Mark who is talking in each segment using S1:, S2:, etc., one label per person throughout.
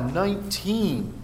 S1: 19.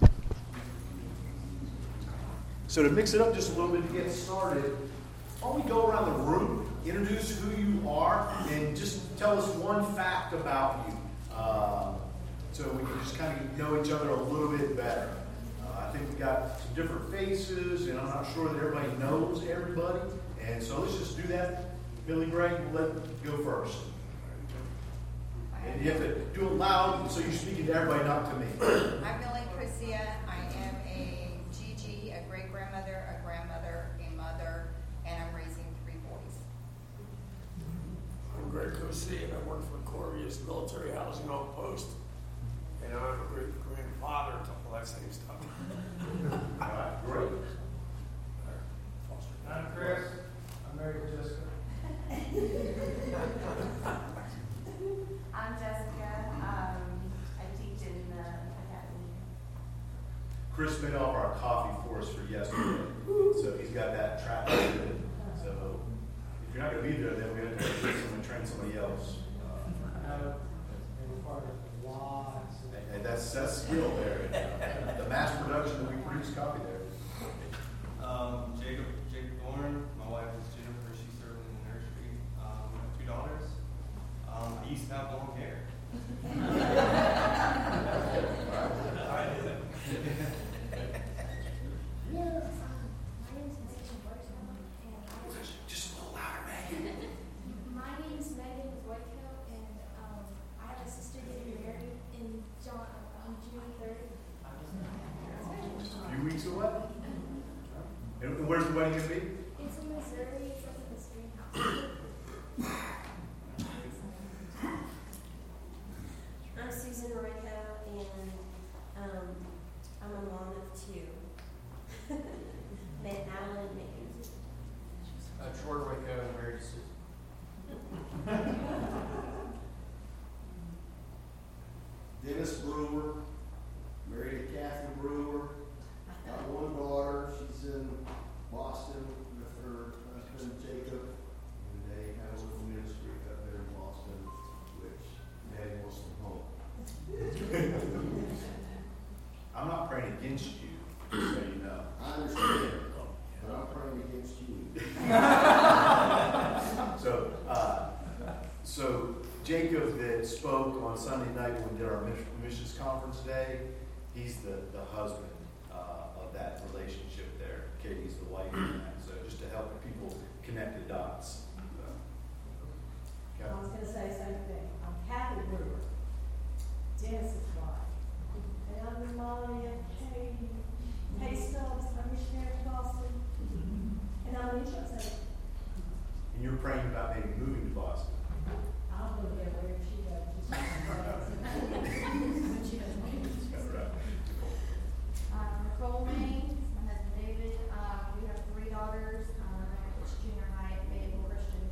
S1: So to mix it up just a little bit to get started, why don't we go around the room, introduce who you are, and just tell us one fact about you. So we can just kind of know each other a little bit better. I think we got some different faces, and I'm not sure that everybody knows everybody. And so let's just do that. Billy Gray, we'll let you go first. And you have to do it loud so you're speaking to everybody, not to me.
S2: I'm Millie Christia. I am a Gigi, a great-grandmother, a grandmother, a mother, and I'm raising 3 boys.
S3: I'm Greg Cossey, and I work for Corvius Military Housing Outpost. And I'm a great-grandfather to all that same stuff.
S1: All right, great.
S4: I'm Chris. I'm married to Jessica.
S5: I'm Jessica. I teach in the academy.
S1: Chris made all of our coffee for us for yesterday, so he's got that tracked. So if you're not going to be there, then we have to train somebody else. And that's skill there. The mass production that we produce coffee there.
S6: Jacob Thorne. My wife is Jennifer. She's serving in the nursery. We have 2 daughters. I used to have long hair. I did it.
S1: Just a little louder, Megan.
S7: My name is Megan Whitehill, and I have a sister getting married on June 3rd.
S1: Just a few weeks away. And where's the wedding going to be?
S7: It's in Missouri. It's up in the Spring House.
S5: I'm Susan Royko, and I'm a mom of 2. Alan and Megan.
S4: Troy Waco, and married to Susan.
S8: Dennis Brewer, married to Kathy Brewer. Got 1 daughter. She's in Boston with her husband Jacob. And they have a little ministry up there in Boston, which Daddy wants them home.
S1: I'm not praying against you, just so you know.
S8: I understand, but I'm praying against you.
S1: So Jacob that spoke on Sunday night when we did our missions conference day, he's the husband of that relationship there. Katie's the wife in that. So just to help people connect the dots.
S9: I was going to say the same thing. I'm Kathy Brewer, Dennis's wife. And I'm the mommy of Kay Stubbs. I'm missionary to Boston. And I'm an insurance agent.
S1: And you're praying about maybe moving to Boston.
S9: I'll go there wherever she goes. She doesn't want to.
S7: Nicole Maines, my husband David. We have 3 daughters. It's junior high, Maiden Christian.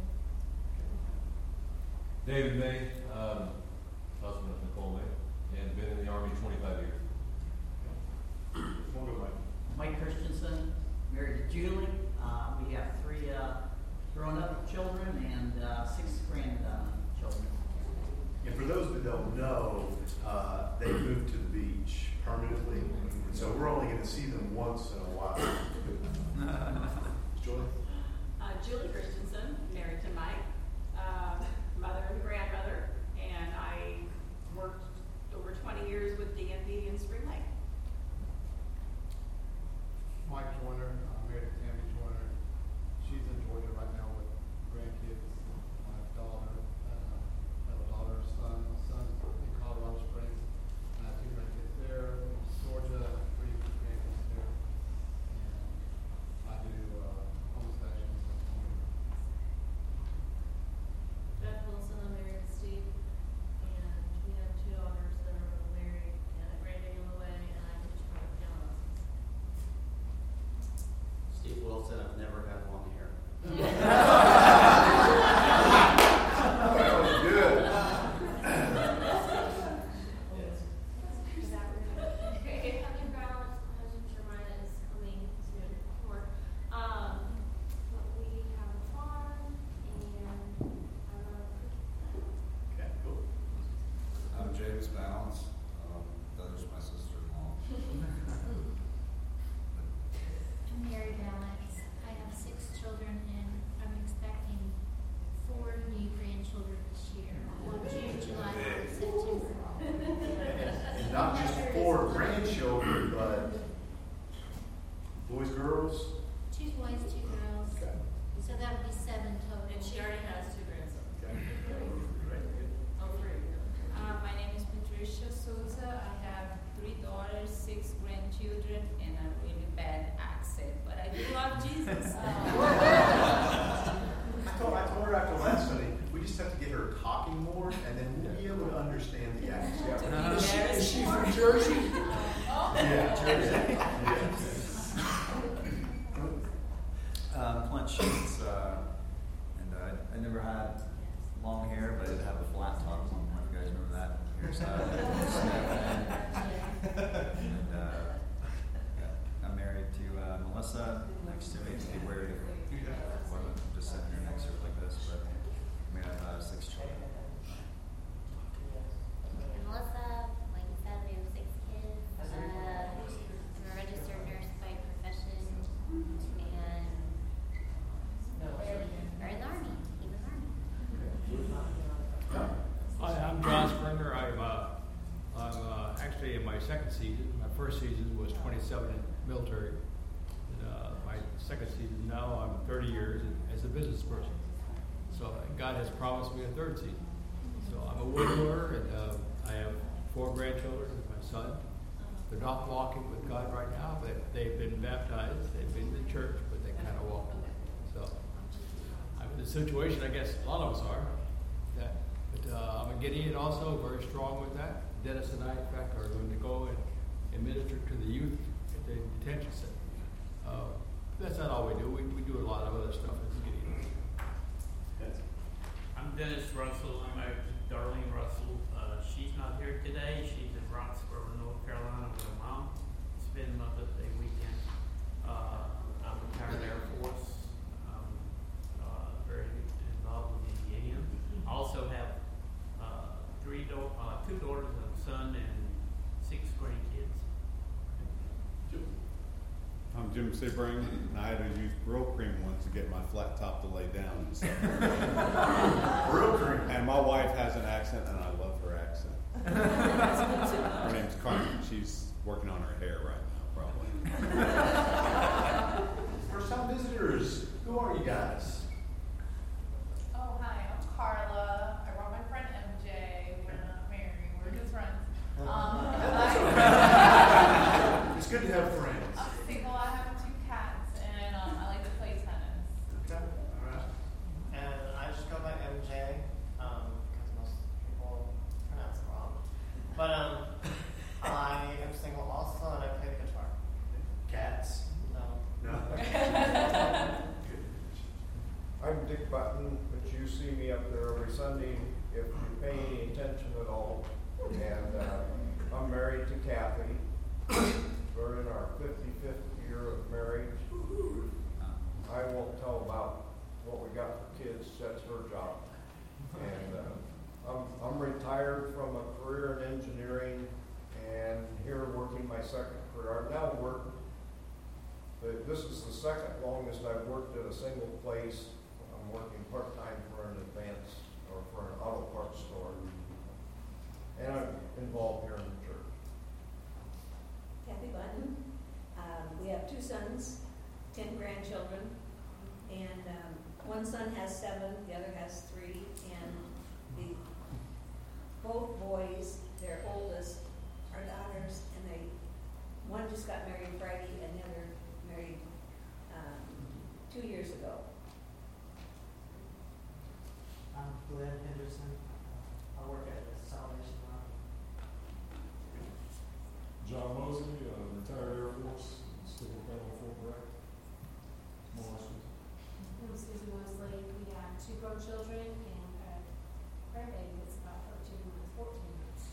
S10: David May, husband of Nicole May, and been in the Army 25 years.
S1: We'll go, Mike.
S11: Mike Christensen, married to Julie. We have 3 grown-up children and 6 grandchildren.
S1: And for those that don't know, they moved to the beach permanently, so we're only going to see them once in a while. Julie?
S12: Julie Christensen, married to Mike, mother and grandmother, and I worked over 20 years with DMV in Spring Lake.
S4: Mike Joyner, married to Tammy Joyner. She's in Georgia right now with grandkids. My daughter, I have a daughter, son. My son's in Colorado Springs. I have 2 grandkids there. Georgia, 3 grandkids there. And I do home stations.
S1: grandchildren, but boys, girls?
S7: 2 boys, 2 girls.
S1: Okay.
S7: So that would be 7 total.
S12: And she already has 2 grandsons.
S1: Okay.
S12: Oh, 3.
S5: My name is Patricia Souza. I have 3 daughters, 6 grandchildren, and a really bad accent. But I do love Jesus.
S1: I told her after last Sunday, we just have to get her talking more, and then we'll be able to understand the accent.
S3: Is she from Jersey?
S1: Yeah, Jersey.
S13: Clint Sheets, and I never had long hair, but I did have a flat top. I don't know if you guys remember that hairstyle. And I'm married to Melissa. Next to me, they wear it. I'm just sitting here next to her like this, but we have 6 children.
S7: And Melissa, like you said, we have 6 kids. I'm a registered nurse by profession, and we're in the Army. He's in the Army.
S14: Hi, I'm John Springer. I'm actually in my 2nd season. My 1st season was 27 in the military. And, my 2nd season now, I'm 30 years as a business person. So God has promised me a 3rd season. So I'm a widower, and I have 4 grandchildren with my son. They're not walking with God right now, but they've been baptized. They've been to church, but they kind of walk away. So I'm in the situation, I guess a lot of us are. I'm a Gideon also, very strong with that. Dennis and I, in fact, are going to go and minister to the youth at the detention center. That's not all we do. We do a lot of other stuff as Gideon.
S15: I'm Dennis Russell. I'm married to Darlene Russell. She's not here today. She's in Roxborough, North Carolina with her mom. It's been Mother's Day weekend. I'm retired Air Force. I'm very involved with Indiana. I also have 2 daughters and a son and 6 grandkids.
S16: I'm Jim Sebring, and I had to use Brill Cream once to get my flat top to lay down. And stuff.
S1: Brill Cream.
S16: And my wife has an accent, and I love her accent. Her name's Carmen. She's working on her hair right now, probably.
S1: First-time visitors, who are you guys?
S17: Oh, hi, I'm Carla. I brought my friend MJ. We're not married, we're just friends.
S1: It's good to have friends.
S17: I'm single, I have 2 cats, and I like to play tennis.
S1: Okay, all right.
S18: And I just go by MJ, because most people pronounce it wrong. But I am single also, and I play the guitar.
S1: Cats?
S18: No.
S19: I'm Dick Button, but you see me up there every Sunday if you pay any attention at all. And I'm married to Kathy. We're in our 55th year of marriage. I won't tell about what we got for kids, that's her job. And I'm retired from a career in engineering and here working my 2nd career. I've now worked, this is the 2nd longest I've worked at a single place. I'm working part-time for an advanced or for an auto parts store. And I'm involved here in the church.
S9: Kathy Button. We have 2 sons, 10 grandchildren, and one son has 7, the other has 3, and both boys, their oldest, are daughters, and one just got married Friday, and the other married 2 years ago.
S18: I'm Glenn Henderson. I work at the Salvation Army.
S20: John Mosley, retired Air Force, still working on Fort Bragg.
S7: I'm Susan Mosley. We have 2 grown children and a grandbaby that's about 13 months, 14 months.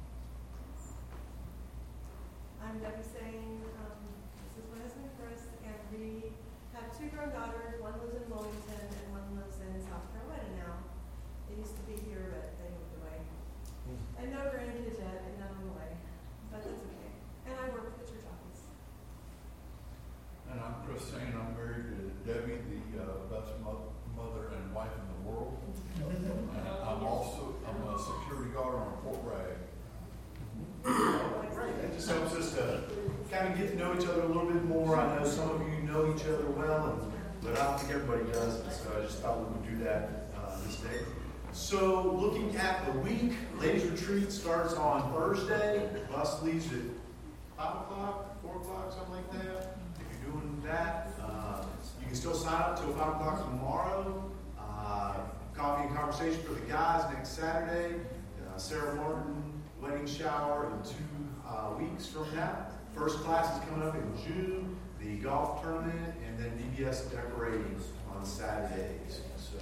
S21: I'm Debbie Sane. This is my husband Chris, and we have 2 grown daughters. One lives in Wilmington and one lives in South Carolina now. They used to be here, but they moved away. And no grandkids yet, and none on the way. But that's okay. And I work at the church office.
S22: And I'm Chris Sane. I'm married to Debbie, the best mother and wife in the world. And I'm a security guard on Fort Bragg.
S1: Great. That just helps us to kind of get to know each other a little bit more. I know some of you know each other well, but I don't think everybody does. So I just thought we would do that this day. So looking at the week, ladies retreat starts on Thursday. Bus leaves at 5 o'clock, 4 o'clock, something like that. If you're doing that, you can still sign up till 5 o'clock tomorrow. Coffee and conversation for the guys next Saturday. Sarah Martin wedding shower in 2 weeks from now. First class is coming up in June. The golf tournament, and then VBS decorating on Saturdays. So,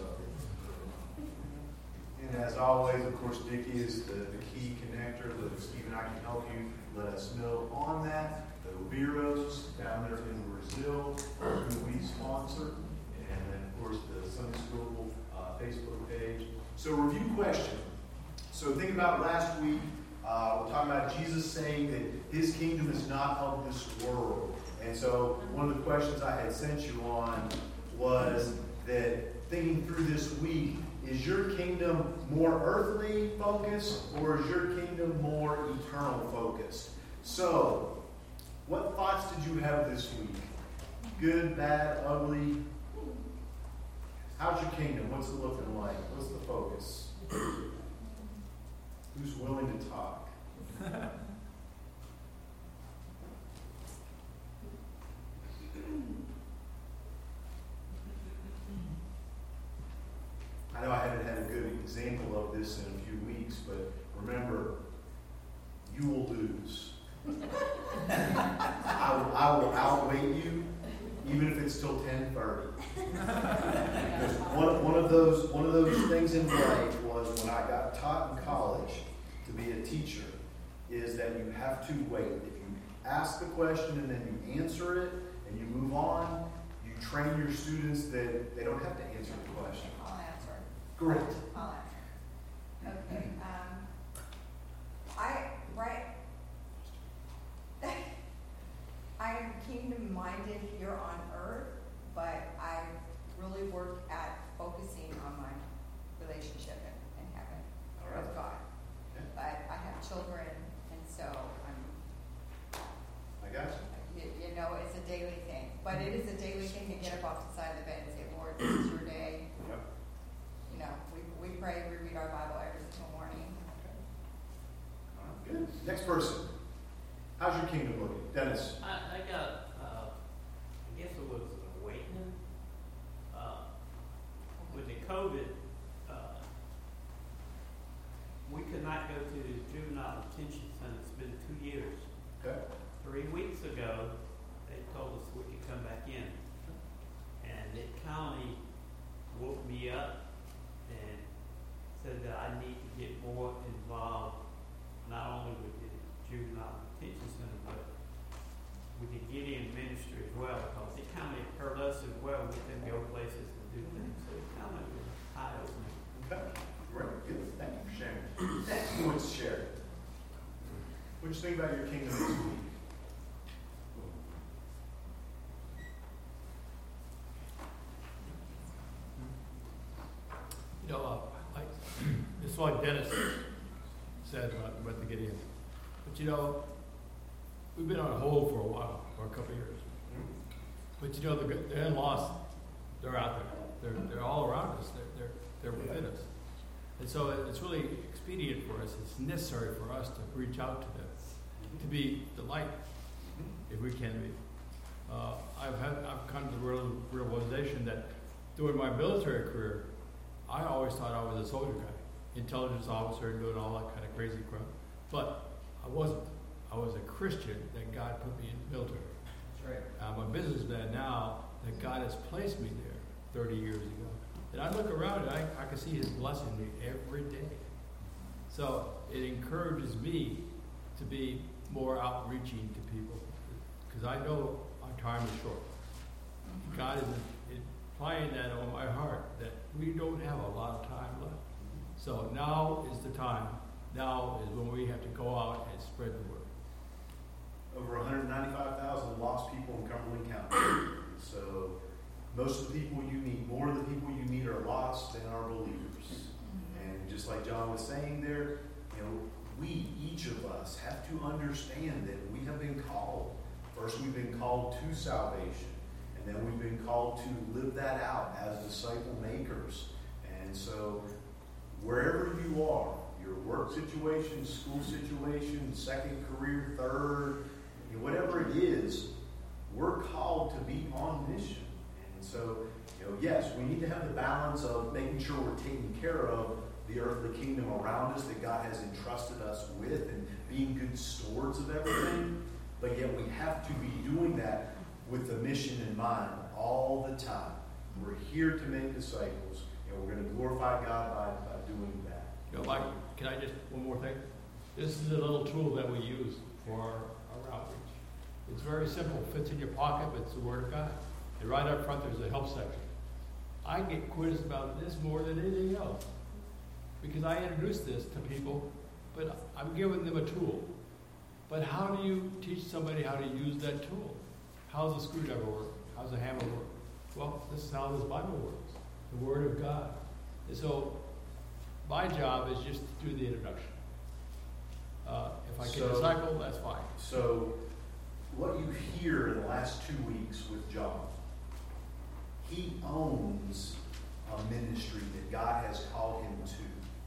S1: and as always, of course, Dickie is the key connector. If Steve and I can help you, let us know on that. The Obiros down there in Brazil, who we sponsor, and then of course the Sunday School Facebook page. So review question. So think about last week. We're talking about Jesus saying that his kingdom is not of this world. And so one of the questions I had sent you on was that thinking through this week, is your kingdom more earthly focused or is your kingdom more eternal focused? So, what thoughts did you have this week? Good, bad, ugly? How's your kingdom? What's it looking like? What's the focus? Who's willing to talk? I know I haven't had a good example of this in a few weeks, but remember, you will lose. I will outweigh you, even if it's till 10:30. Because one of those things in life was when I got taught in college to be a teacher, is that you have to wait. If you ask the question and then you answer it and you move on, you train your students that they don't have to answer the question.
S2: I'll answer.
S1: Great.
S2: I'll answer. Okay. I am kingdom-minded here on earth, but I really work at focusing on my relationship in heaven with God.
S1: Okay.
S2: But I have children, and so
S1: I got you.
S2: You know, it's a daily thing. But it is a daily thing to get up off the side of the bed and say, Lord, this is your day.
S1: Yep.
S2: You know, we pray, we read our Bible every single morning.
S1: Good. Next person. How's your kingdom looking? Dennis.
S15: I got, I guess it was an awakening. With the COVID, we could not go to the juvenile detention center. It's been 2 years.
S1: Okay.
S15: 3 weeks ago, they told us we could come back in. And it kind of woke me up and said that I need to get more involved, not only with the juvenile detention center, but with the Gideon ministry as well, because it kind of hurt us as well. We couldn't go places and do things. So it kind of was eye-opening.
S1: Okay. Great. Good. Thank you for sharing. Who wants to share? What do you think about your kingdom this week?
S14: You know, it's like Dennis said about the Gideon. But you know, we've been on hold for a while, for a couple of years. But you know, the in-laws, they're out there. They're all around us. They're within us. And so it's really expedient for us. It's necessary for us to reach out to them, to be the light, if we can be. I've come to the realization that during my military career, I always thought I was a soldier guy, intelligence officer, doing all that kind of crazy crap. But I wasn't. I was a Christian that God put me in the military.
S11: That's right.
S14: I'm a businessman now that God has placed me there 30 years ago. And I look around and I can see His blessing me every day. So it encourages me to be more outreaching to people, because I know our time is short. God is applying that on my heart that we don't have a lot of time left. So now is the time. Now is when we have to go out and spread the word.
S1: Over 195,000 lost people in Cumberland County. So most of the people you meet, more of the people you meet are lost than are believers. And just like John was saying there, you know, we, each of us, have to understand that we have been called First, we've been called to salvation, and then we've been called to live that out as disciple makers. And so, wherever you are, your work situation, school situation, second career, third, whatever it is, we're called to be on mission. And so, yes, we need to have the balance of making sure we're taking care of the earthly kingdom around us that God has entrusted us with and being good stewards of everything. But yet we have to be doing that with the mission in mind all the time. We're here to make disciples, and we're going to glorify God by doing that.
S14: Mike, can I just, one more thing? This is a little tool that we use for our outreach. It's very simple. Fits in your pocket, but it's the Word of God. And right up front, there's a help section. I get quizzed about this more than anything else because I introduce this to people, but I'm giving them a tool. But how do you teach somebody how to use that tool? How does a screwdriver work? How does a hammer work? Well, this is how this Bible works, the Word of God. And so my job is just to do the introduction. If I can disciple, that's fine.
S1: So what you hear in the last 2 weeks with John, he owns a ministry that God has called him to.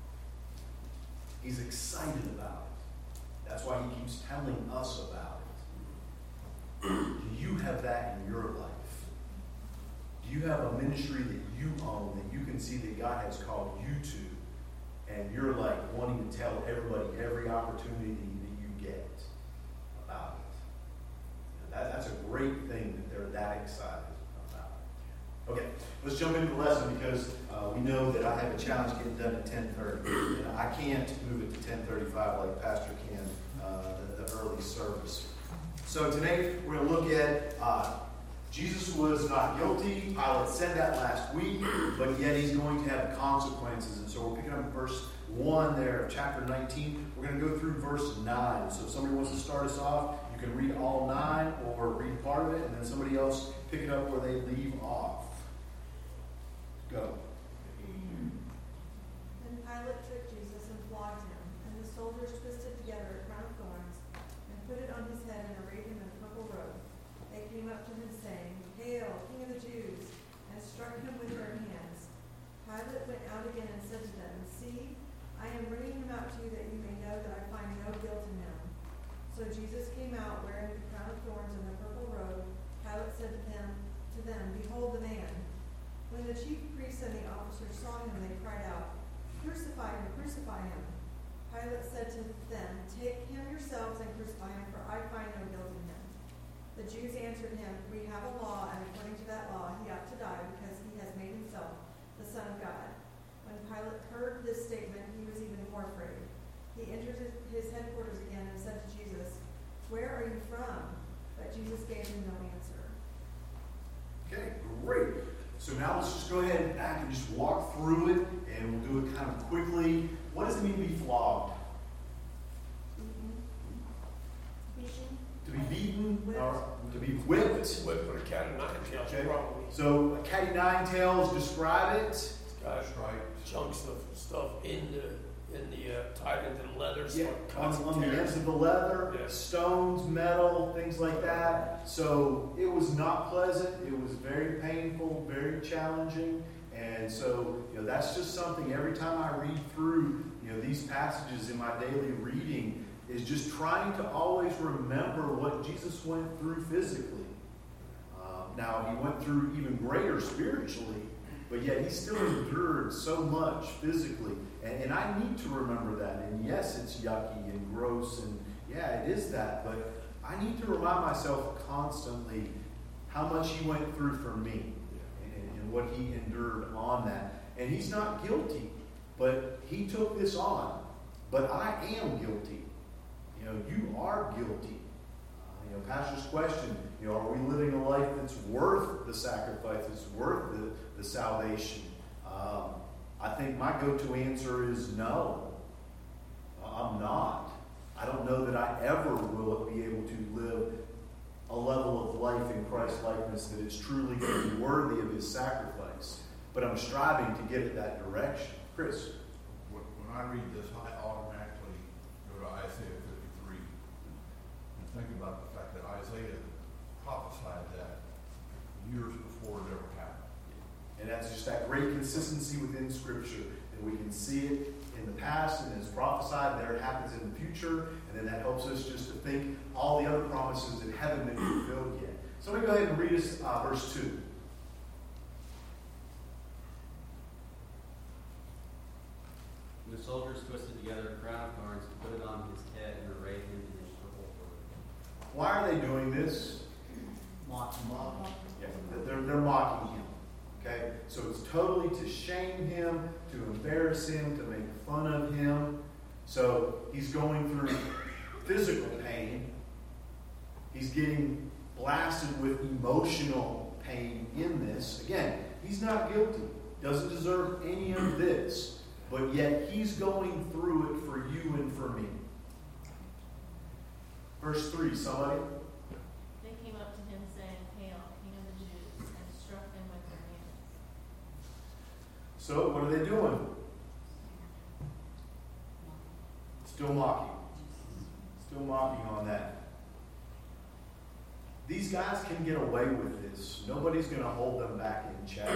S1: He's excited about it. That's why he keeps telling us about it. Do you have that in your life? Do you have a ministry that you own, that you can see that God has called you to, and you're like wanting to tell everybody every opportunity that you get about it? That's a great thing that they're that excited about. Okay, let's jump into the lesson because we know that I have a challenge getting done at 10:30. And I can't move it to 10:35 like Pastor can, the early service. So today we're going to look at Jesus was not guilty. Pilate said that last week, but yet he's going to have consequences. And so we're picking up verse 1 there of chapter 19. We're going to go through verse 9. So if somebody wants to start us off, you can read all 9 or read part of it, and then somebody else pick it up where they leave off. Go.
S21: Then Pilate took Jesus and flogged him, and the soldiers twisted together a crown of thorns and put it on his head and arrayed him in a purple robe. They came up to him saying, "Hail, King of the Jews!" and struck him with their hands. Pilate went out again and said to them, "See, I am bringing him out to you that you may know that I find no guilt in him." So Jesus came out wearing the crown of thorns and the purple robe. Pilate said to them, "Behold the man." When the chief priests and the officers saw him, they cried out, "Crucify him, crucify him." Pilate said to them, "Take him yourselves and crucify him, for I find no guilt in him." The Jews answered him, "We have a law, and according to that law he ought to die, because he has made himself the Son of God." When Pilate heard this statement, he was even more afraid. He entered his headquarters again and said to Jesus, "Where are you from?" But Jesus gave him no answer.
S1: Okay, great. So now let's just go ahead and back and just walk through it, and we'll do it kind of quickly. What does it mean to be flogged?
S21: Beaten.
S1: To be beaten?
S21: Whipped.
S1: Or to be whipped?
S3: Whipped with a cat of 9 tails,
S1: Okay.
S3: probably.
S1: So a cat of 9 tails, describe it.
S3: It's got chunks of stuff tied into the leather. So
S1: Yeah,
S3: it cuts
S1: on
S3: and
S1: the
S3: tears.
S1: ends of the leather,
S3: Yes.
S1: stones, metal, things like that. So it was not pleasant. It was very painful, very challenging. And so, that's just something every time I read through, these passages in my daily reading is just trying to always remember what Jesus went through physically. Now, he went through even greater spiritually, but yet he still endured so much physically. And I need to remember that. And yes, it's yucky and gross, and yeah, it is that. But I need to remind myself constantly how much he went through for me and what he endured on that. And he's not guilty, but he took this on. But I am guilty. You are guilty. Pastor's question, are we living a life that's worth the sacrifice, that's worth the salvation? I think my go-to answer is no. I'm not. I don't know that I ever will be able to live a level of life in Christ's likeness that is truly going to be worthy of his sacrifice. But I'm striving to get it that direction. Chris?
S22: When I read this, I automatically go to Isaiah 53 and think about the fact that Isaiah prophesied that years before it ever happened.
S1: And that's just that great consistency within Scripture. And we can see it in the past and it's prophesied, there it happens in the future, and then that helps us just to think all the other promises that haven't been fulfilled yet. So let me go ahead and read us verse 2.
S6: The soldiers twisted together a crown of thorns and put it on his head and arrayed him in his purple robe.
S1: Why are they doing this?
S11: Mocking.
S1: Yeah, they're mocking him. Okay? So it's totally to shame him, to embarrass him, to make fun of him. So he's going through physical pain. He's getting blasted with emotional pain in this. Again, he's not guilty. Doesn't deserve any of this. But yet he's going through it for you and for me. Verse 3, somebody.
S7: They came up to him saying, "Hail, King of the Jews," and struck him with their hands.
S1: So what are they doing? Still mocking. Still mocking on that. These guys can get away with this. Nobody's going to hold them back in check.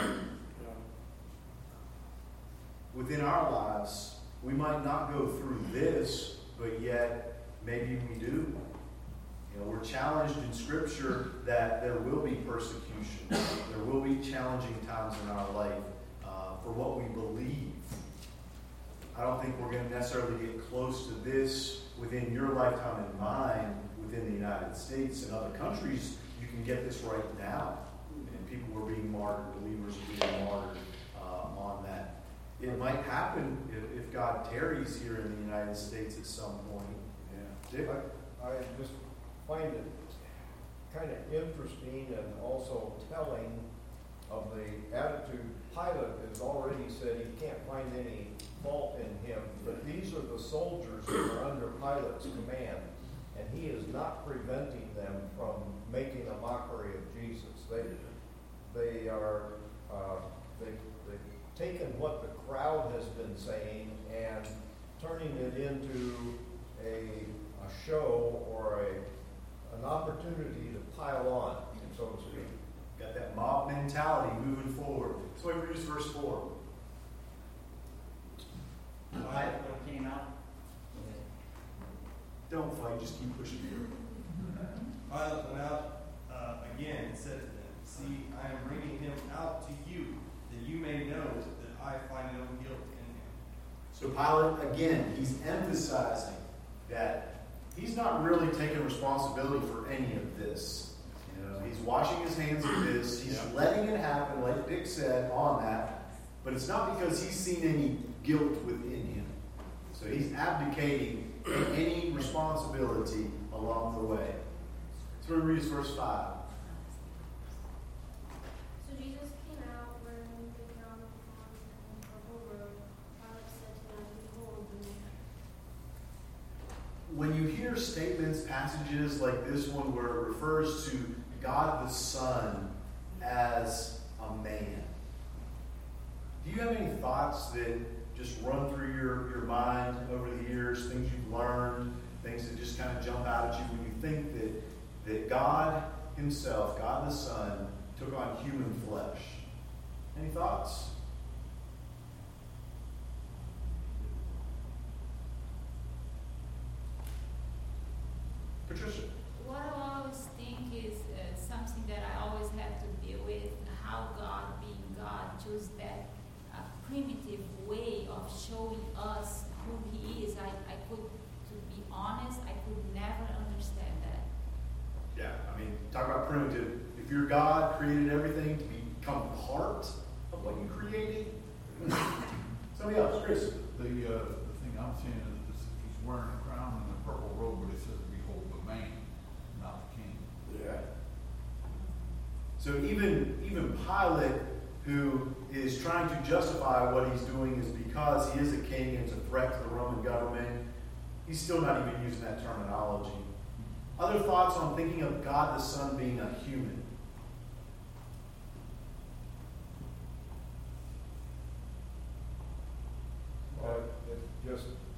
S1: Within our lives, we might not go through this, but yet maybe we do. You know, we're challenged in Scripture that there will be persecution. There will be challenging times in our life for what we believe. I don't think we're going to necessarily get close to this within your lifetime and mine within the United States. In other countries, you can get this right now. And people are being martyred, believers are being martyred on that. It might happen if God tarries here in the United States at some point. Yeah. Dick?
S19: I just find it kind of interesting and also telling of the attitude. Pilate has already said he can't find any fault in him, but these are the soldiers who are under Pilate's command, and he is not preventing them from making a mockery of Jesus. They are they've taken what the crowd has been saying and turning it into a show or an opportunity to pile on, so to speak.
S1: Got that mob mentality moving forward. So we read verse 4.
S11: Pilate came out.
S1: Don't fight, just keep pushing through.
S8: Pilate went out again and said to them, "See, I am bringing him out to you, that you may know that I find no guilt in him."
S1: So Pilate, again, he's emphasizing that he's not really taking responsibility for any of this. You know, he's washing his hands of this. He's letting it happen, like Dick said, on that. But it's not because he's seen any guilt within him. So he's abdicating any responsibility along the way. So we read verse 5.
S7: So Jesus came out wearing the crown of thorns and the purple robe. Pilate said to them, "Behold the man."
S1: When you hear statements, passages like this one where it refers to God the Son as a man, do you have any thoughts that just run through your mind over the years, things you've learned, things that just kind of jump out at you when you think that God himself, God the Son, took on human flesh? Any thoughts? Patricia?
S5: What I always think is something that I always have to deal with, how God, being God, chose that primitive way of showing us who he is. I could, to be honest, I could never understand that.
S1: Yeah, I mean, talk about primitive. If your God created everything to become part of what you created, somebody else, Chris.
S22: The thing I'm seeing is he's wearing a crown and a purple robe, but it says, "Behold the man," not the king.
S1: Yeah. So even Pilate, who is trying to justify what he's doing is because he is a king and it's a threat to the Roman government, he's still not even using that terminology. Other thoughts on thinking of God the Son being a human?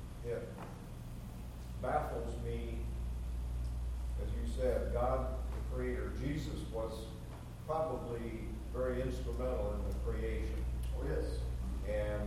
S19: It baffles me, as you said, God, the creator, Jesus, was probably very instrumental in the creation.
S1: Oh, yes.
S19: And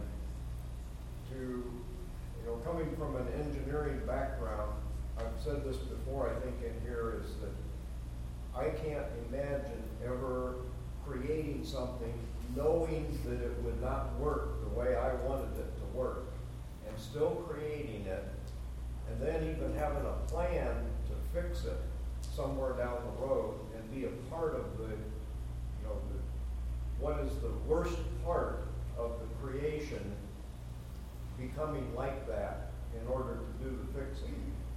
S19: coming from an engineering background, I've said this before, I think in here, is that I can't imagine ever creating something knowing that it would not work the way I wanted it to work, and still creating it, and then even having a plan to fix it somewhere down the road and be a part of what is the worst part of the creation becoming like that in order to do the fixing.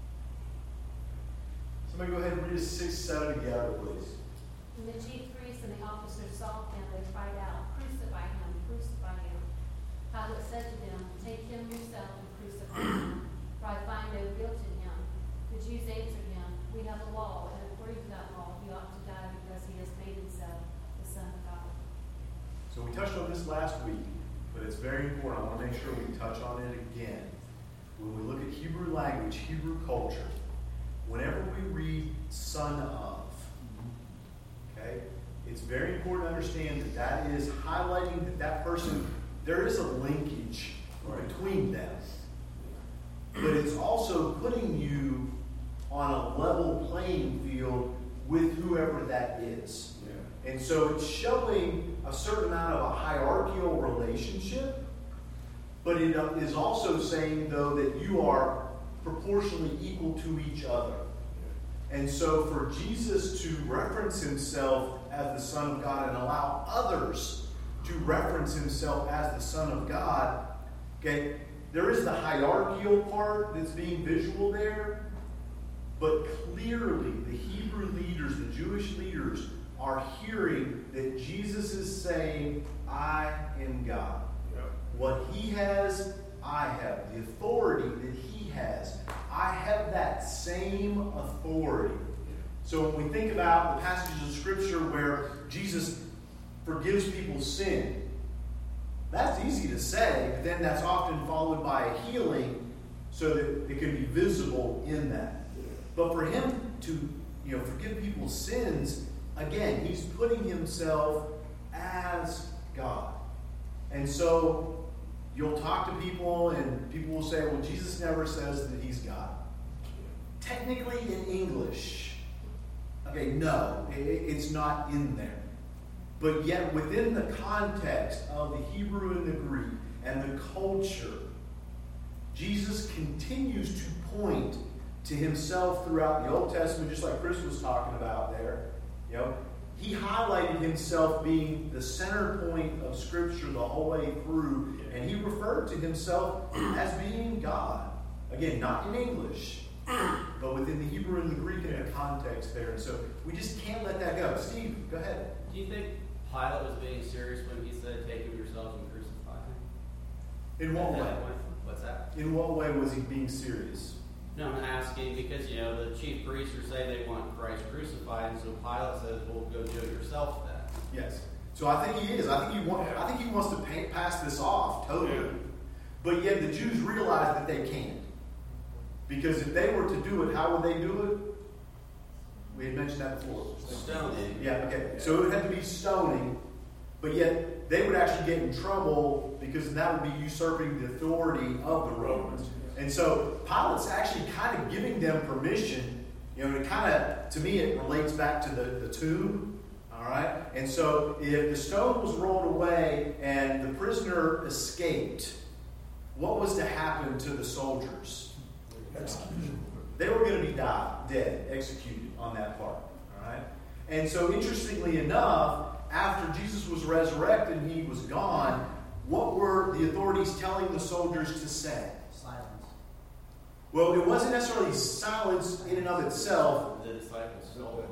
S1: Somebody go ahead and read us 6, 7 together, please.
S4: When the chief priests and the officers saw him, they cried out, "Crucify him, crucify him." Pilate said to them, "Take him yourself and crucify him, for I find no guilt in him." The Jews answered him, "We have a law, and according to that law he ought to die because he has made himself the Son of God."
S1: So we touched on this last week, but it's very important. I want to make sure we touch on it again. When we look at Hebrew language, Hebrew culture, whenever we read son of, okay, it's very important to understand that that is highlighting that person, there is a linkage between them. But it's also putting you on a level playing field with whoever that is. Yeah. And so it's showing a certain amount of a hierarchical relationship, but it is also saying, though, that you are proportionally equal to each other. And so for Jesus to reference himself as the Son of God and allow others to reference himself as the Son of God, okay, there is the hierarchical part that's being visual there, but clearly the Hebrew leaders, the Jewish leaders, are hearing that Jesus is saying, "I am God." Yep. What he has, I have. The authority that he has, I have that same authority. So when we think about the passages of Scripture where Jesus forgives people's sin, that's easy to say, but then that's often followed by a healing so that it can be visible in that. But for him to forgive people's sins, again, he's putting himself as God. And so you'll talk to people and people will say, well, Jesus never says that he's God. Technically in English, okay, no, it's not in there. But yet within the context of the Hebrew and the Greek and the culture, Jesus continues to point to himself throughout the Old Testament, just like Chris was talking about there. He highlighted himself being the center point of Scripture the whole way through, and he referred to himself as being God. Again, not in English, but within the Hebrew and the Greek and the context there. And so we just can't let that go. Steve, go ahead.
S6: Do you think Pilate was being serious when he said, "Take him yourself and crucify him"?
S1: In what way?
S6: What's that?
S1: In what way was he being serious?
S6: No, I'm asking because, the chief priests are saying they want Christ crucified, and so Pilate says, well, go do it yourself then.
S1: Yes. So I think he is. I think he wants to pass this off totally. Yeah. But yet the Jews realize that they can't. Because if they were to do it, how would they do it? We had mentioned that before.
S6: Stoning.
S1: Yeah, okay. So it would have to be stoning, but yet they would actually get in trouble because that would be usurping the authority of the Romans. And so Pilate's actually kind of giving them permission. To me, it relates back to the tomb. All right? And so if the stone was rolled away and the prisoner escaped, what was to happen to the soldiers? Execution. They were going to be dead, executed on that part. All right? And so interestingly enough, after Jesus was resurrected and he was gone, what were the authorities telling the soldiers to say?
S11: Silence.
S1: Well, it wasn't necessarily silence in and of itself.
S6: The disciples.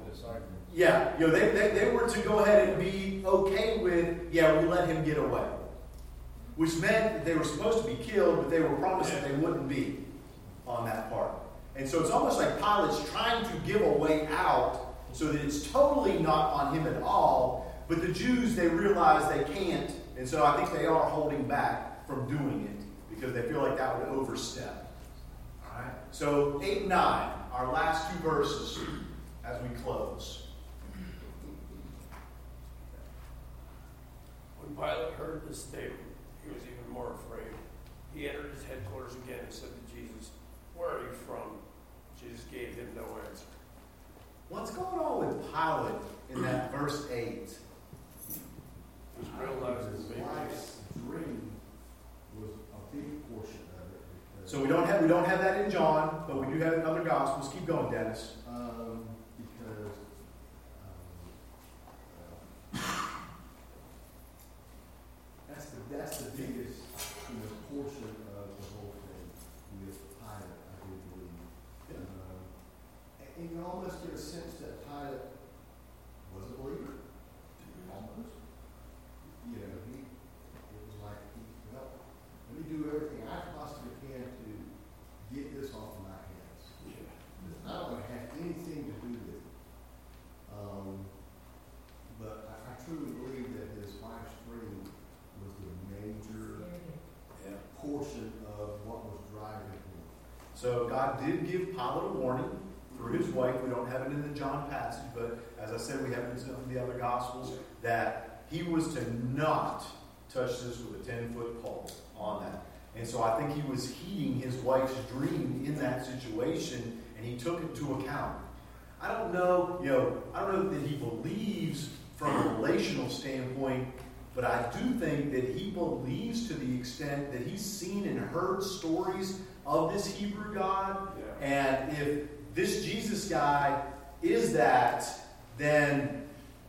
S1: Yeah, they were to go ahead and be okay with, we let him get away. Which meant that they were supposed to be killed, but they were promised that they wouldn't be on that part. And so it's almost like Pilate's trying to give a way out so that it's totally not on him at all. But the Jews, they realize they can't. And so I think they are holding back from doing it because they feel like that would overstep. All right. So 8 and 9, our last 2 verses as we close.
S3: When Pilate heard this statement, he was even more afraid. He entered his headquarters again and said to Jesus, "Where are you from?" Jesus gave him no answer.
S1: What's going on with Pilate in that verse 8?
S3: Just realized
S20: His
S3: maybe
S20: wife's dream was a big portion of it. Because,
S1: So we don't have that in John, but we do have it in other Gospels. Keep going, Dennis.
S20: because that's the biggest portion of the whole thing with Pilate, I do believe. And you almost get a sense that Pilate was a believer, almost. You know, it was like, well, let me do everything I possibly can to get this off of my hands.
S3: Yeah.
S20: I don't want to have anything to do with it. But I truly believe that his wife's dream was the major portion of what was driving him.
S1: So God did give Pilate a warning through his wife. We don't have it in the John passage, but as I said, we have it in some of the other Gospels, that he was to not touch this with a 10-foot pole on that. And so I think he was heeding his wife's dream in that situation, and he took it to account. I don't know that he believes from a relational standpoint, but I do think that he believes to the extent that he's seen and heard stories of this Hebrew God.
S3: Yeah.
S1: And if this Jesus guy is that, then,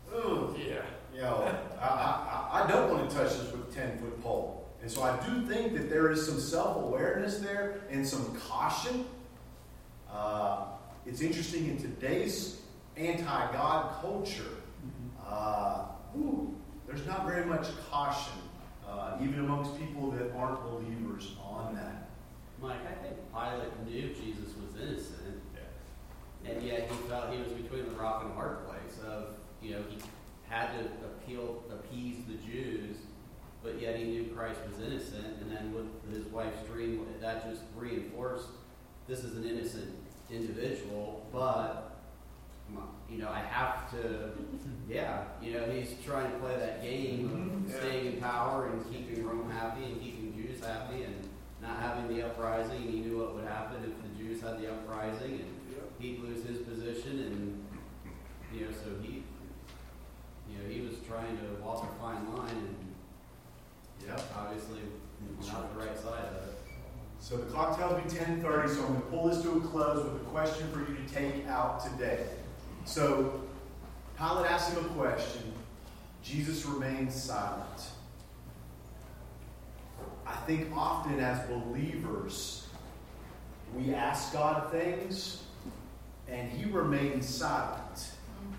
S1: I don't want to touch this with a 10-foot pole. And so I do think that there is some self-awareness there and some caution. It's interesting in today's anti-God culture, there's not very much caution, even amongst people that aren't believers on that.
S6: Mike, I think Pilate knew Jesus was innocent, and yet he felt he was between the rock and a hard place of, he had to appease the Jews, but yet he knew Christ was innocent, and then with his wife's dream, that just reinforced this is an innocent individual, but I have to, he's trying to play that game of staying in power and keeping Rome happy and keeping Jews happy and not having the uprising. And he knew what would happen if the Jews had the uprising, and he'd lose his position, and so he was trying to walk a fine line, and obviously not on the right side of it.
S1: So the clock tells me 10:30, so I'm going to pull this to a close with a question for you to take out today. So Pilate asked him a question. Jesus remained silent. I think often as believers, we ask God things, and he remains silent.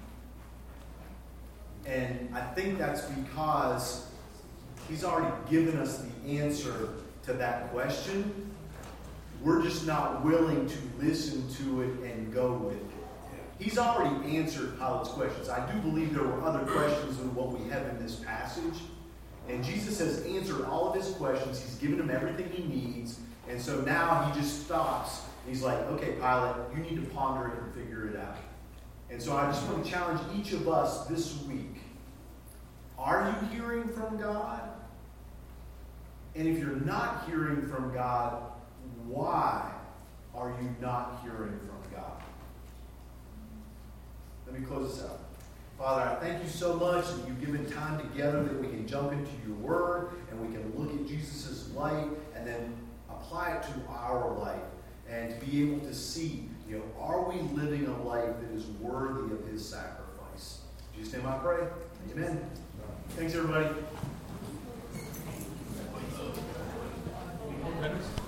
S1: And I think that's because he's already given us the answer to that question. We're just not willing to listen to it and go with it. He's already answered Pilate's questions. I do believe there were other questions than what we have in this passage. And Jesus has answered all of his questions. He's given him everything he needs. And so now he just stops. He's like, okay, Pilate, you need to ponder it and figure it out. And so I just want to challenge each of us this week. Are you hearing from God? And if you're not hearing from God, why are you not hearing from God? Let me close this out. Father, I thank you so much that you've given time together that we can jump into your word and we can look at Jesus' life and then apply it to our life and to be able to see, are we living a life that is worthy of his sacrifice? In Jesus' name I pray. Amen. Thanks, everybody.